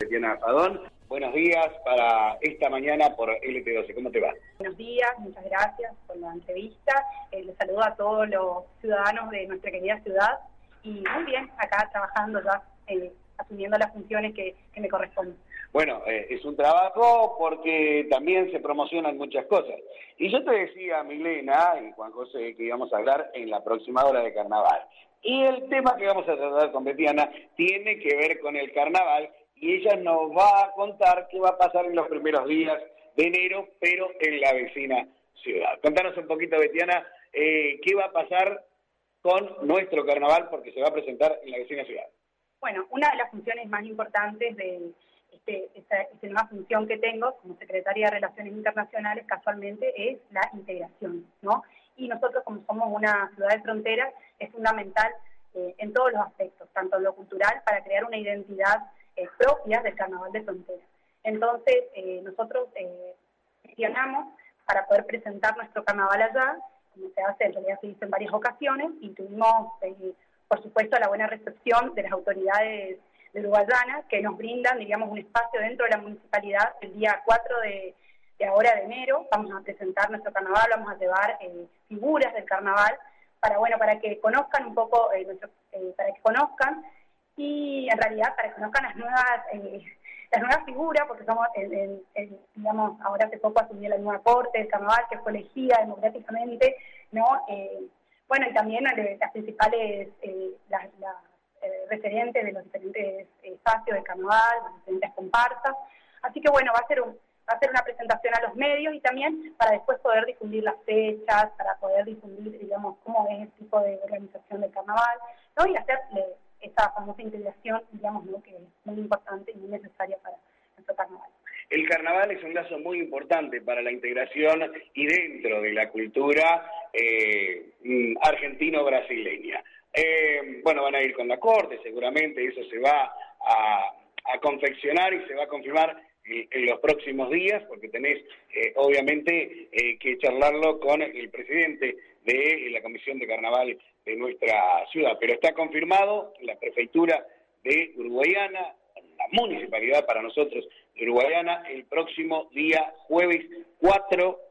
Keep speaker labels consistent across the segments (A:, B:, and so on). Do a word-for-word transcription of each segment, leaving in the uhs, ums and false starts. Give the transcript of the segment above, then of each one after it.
A: Betiana Fadón. Buenos días para esta mañana por L T doce. ¿Cómo te va?
B: Buenos días, muchas gracias por la entrevista. Eh, les saludo a todos los ciudadanos de nuestra querida ciudad. Y muy bien, acá trabajando ya, eh, asumiendo las funciones que, que me corresponden.
A: Bueno, eh, es un trabajo porque también se promocionan muchas cosas. Y yo te decía, Milena y Juan José, que íbamos a hablar en la próxima hora de carnaval. Y el tema que vamos a tratar con Betiana tiene que ver con el carnaval y ella nos va a contar qué va a pasar en los primeros días de enero, pero en la vecina ciudad. Contanos un poquito, Betiana, eh, qué va a pasar con nuestro carnaval porque se va a presentar en la vecina ciudad.
B: Bueno, una de las funciones más importantes de este, esta, esta nueva función que tengo como secretaria de Relaciones Internacionales casualmente es la integración, ¿no? Y nosotros, como somos una ciudad de fronteras, es fundamental eh, en todos los aspectos, tanto en lo cultural, para crear una identidad eh, propia del carnaval de fronteras. Entonces, eh, nosotros eh, gestionamos para poder presentar nuestro carnaval allá, como se hace, en realidad se hizo en varias ocasiones, y tuvimos, eh, por supuesto, la buena recepción de las autoridades de Uruguayana, que nos brindan, diríamos, un espacio dentro de la municipalidad el día cuatro de de ahora de enero. Vamos a presentar nuestro carnaval, vamos a llevar eh, figuras del carnaval para bueno para que conozcan un poco, eh, nuestro, eh, para que conozcan y en realidad para que conozcan las nuevas eh, las nuevas figuras, porque somos, el, el, el, digamos, ahora hace poco asumió la nueva corte del carnaval que fue elegida democráticamente, ¿no? Eh, bueno, y también eh, las principales, eh, las, las eh, referentes de los diferentes espacios del carnaval, las diferentes comparsas. Así que bueno, va a ser un va a ser una presentación a los medios y también para después poder difundir las fechas, para poder difundir, digamos, cómo es el tipo de organización del carnaval, ¿no? Y hacer eh, esa famosa integración, digamos, ¿no? Que es muy importante y muy necesaria para nuestro carnaval.
A: El carnaval es un lazo muy importante para la integración y dentro de la cultura eh, argentino-brasileña. Eh, bueno, van a ir con la corte, seguramente eso se va a, a confeccionar y se va a confirmar en los próximos días, porque tenés eh, obviamente eh, que charlarlo con el presidente de la Comisión de Carnaval de nuestra ciudad. Pero está confirmado la prefeitura de Uruguayana, la municipalidad para nosotros de Uruguayana, el próximo día jueves cuatro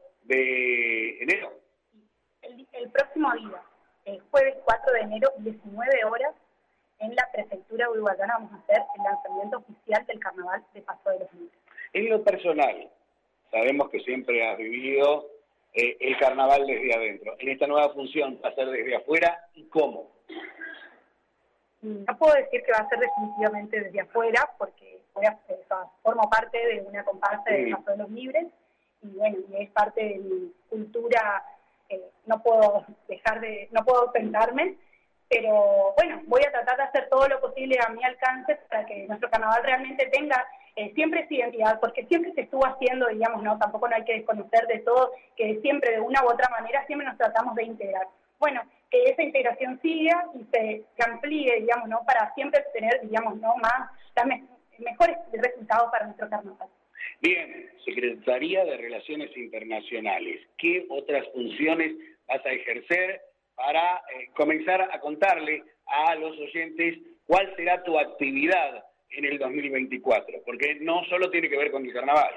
A: de enero.
B: El, el próximo día, el jueves cuatro de enero, diecinueve horas, en la prefectura de Uruguayana vamos a hacer el lanzamiento oficial del carnaval de Paso de los Libres.
A: En lo personal, sabemos que siempre has vivido eh, el carnaval desde adentro. En esta nueva función, ¿va a ser desde afuera y cómo?
B: No puedo decir que va a ser definitivamente desde afuera, porque voy a, o sea, formo parte de una comparsa del Paso de los Libres, y bueno, y es parte de mi cultura, eh, no puedo dejar de, no puedo ausentarme, pero bueno, voy a tratar de hacer todo lo posible a mi alcance para que nuestro carnaval realmente tenga eh, siempre esa identidad, porque siempre se estuvo haciendo, digamos, no, tampoco no hay que desconocer de todo, que siempre de una u otra manera siempre nos tratamos de integrar. Bueno, que esa integración siga y se, se amplíe, digamos, ¿no? Para siempre tener, digamos, ¿no? Más, las me, mejores resultados para nuestro carnaval.
A: Bien, Secretaría de Relaciones Internacionales, ¿qué otras funciones vas a ejercer para eh, comenzar a contarle a los oyentes cuál será tu actividad en el dos mil veinticuatro? Porque no solo tiene que ver con el carnaval.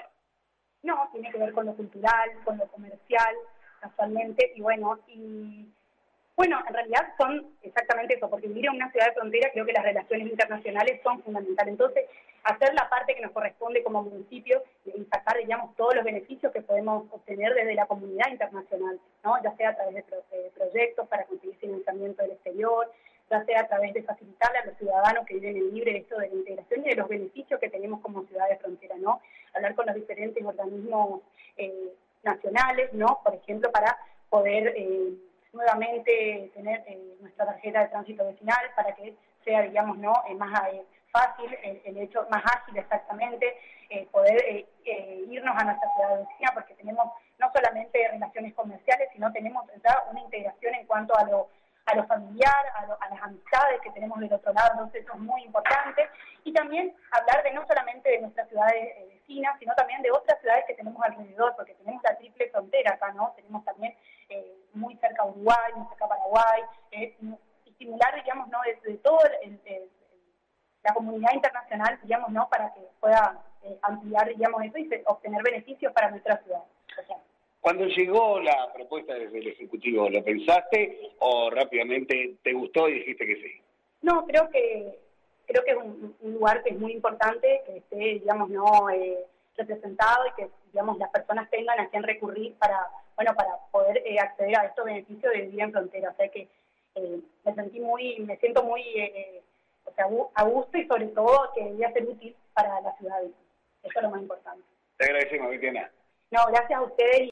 B: No, tiene que ver con lo cultural, con lo comercial, casualmente, y bueno, y bueno, en realidad son exactamente eso, porque vivir en una ciudad de frontera creo que las relaciones internacionales son fundamentales. Entonces, hacer la parte que nos corresponde como municipio y sacar, digamos, todos los beneficios que podemos obtener desde la comunidad internacional, ¿no? Ya sea a través de, pro de proyectos para conseguir financiamiento del exterior, ya sea a través de facilitarle a los ciudadanos que viven en libre esto de la integración y de los beneficios que tenemos como ciudad de frontera, ¿no? Hablar con los diferentes organismos eh, nacionales, ¿no? Por ejemplo, para poder eh, nuevamente tener eh, nuestra tarjeta de tránsito vecinal para que sea, digamos, ¿no? Eh, más eh, fácil, el, el hecho más ágil exactamente, eh, poder eh, eh, irnos a nuestra ciudad vecina, porque tenemos no solamente relaciones comerciales, sino tenemos ya una integración en cuanto a lo a lo familiar, a, lo, a las amistades que tenemos del otro lado, entonces eso es muy importante. Y también hablar de no solamente de nuestras ciudades eh, vecinas, sino también de otras ciudades que tenemos alrededor, porque tenemos la triple frontera acá, ¿no? Tenemos también eh, muy cerca Uruguay, muy cerca Paraguay, eh, estimular, digamos, ¿no? Desde todo el, el, el la comunidad internacional, digamos, ¿no? Para que pueda eh, ampliar, digamos, eso y se, obtener beneficios para nuestra ciudad. O sea,
A: cuando llegó la propuesta desde el Ejecutivo, ¿lo pensaste o rápidamente te gustó y dijiste que sí?
B: No, creo que creo que es un, un lugar que es muy importante, que esté, digamos, no eh, representado y que, digamos, las personas tengan a quien recurrir para, bueno, para poder eh, acceder a estos beneficios de vivir en frontera. O sea que eh, me sentí muy, me siento muy, eh, o sea, a gusto y sobre todo que voy a ser útil para la ciudad. Eso es lo más importante.
A: Te agradecemos, Cristiana.
B: No, gracias a ustedes.